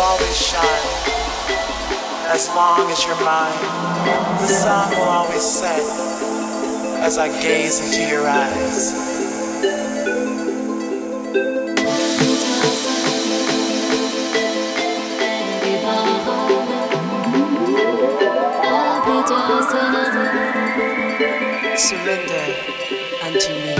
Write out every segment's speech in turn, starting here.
always shine. As long as you're mine, the sun will always set as I gaze into your eyes. Surrender unto me.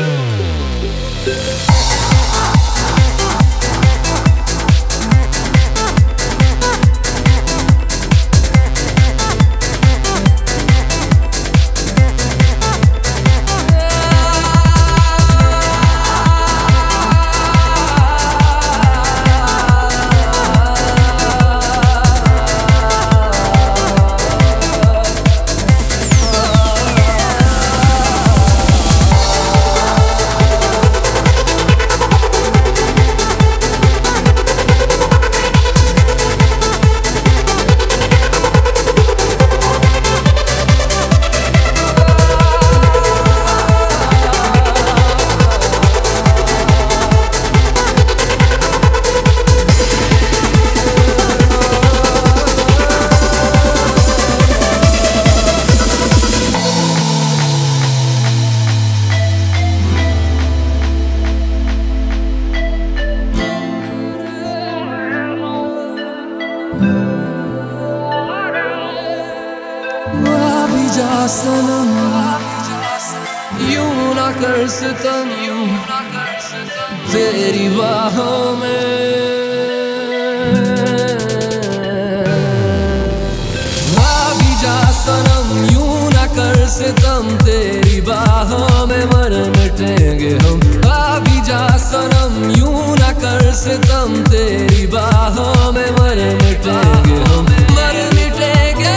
सनम यूं ना कर सितम तेरी बाहों में भी जा सनम यूं ना कर सितम तेरी बाहों में मर मिटेंगे हम भी जा सनम यूं ना कर सितम तेरी बाहों में मर मिटेंगे हम मर मिटेंगे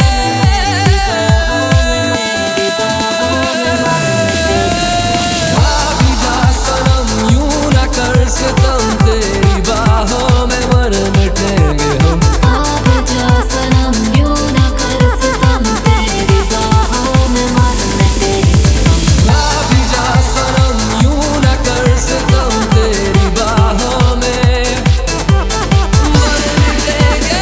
सितम तेरी बाहों में मर मिटेंगे हम आगे जा सनम यूं ना कर सितम तेरी बाहों में मर मिटेंगे हम आगे जा सनम यूं ना कर सितम तेरी बाहों में मर मिटेंगे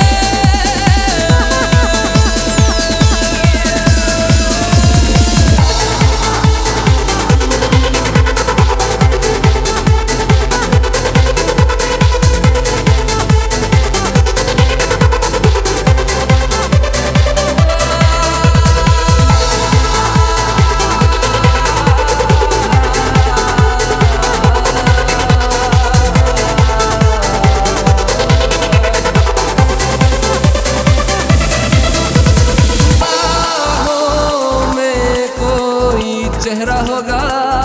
चेहरा होगा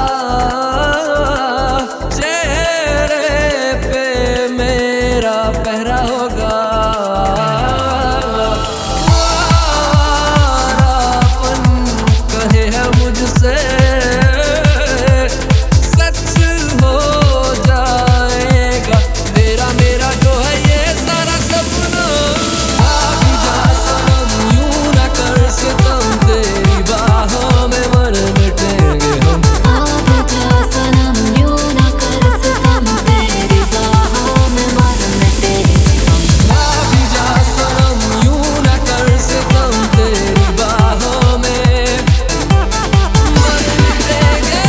चेहरे पे मेरा पहरा होगा अपन कहे है मुझसे सच हो जाएगा तेरा मेरा जो है ये सारा सपना भी जा सनम यूं ना कर सितम तेरी बाहों में मर मिटेंगे हम आगे जा सनम यूं ना कर सितम तेरी बाहों में मर मिटेंगे हम भी जा सनम यूं ना कर सितम तेरी बाहों में मर मिटेंगे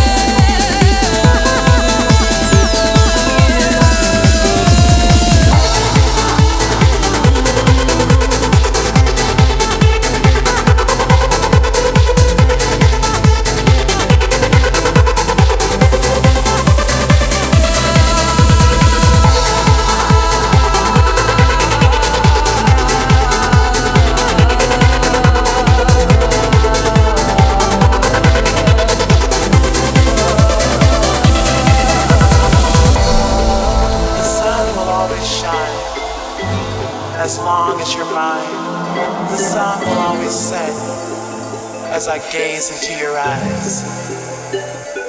The sun will always shine. As long as you're mine, the sun will always set as I gaze into your eyes.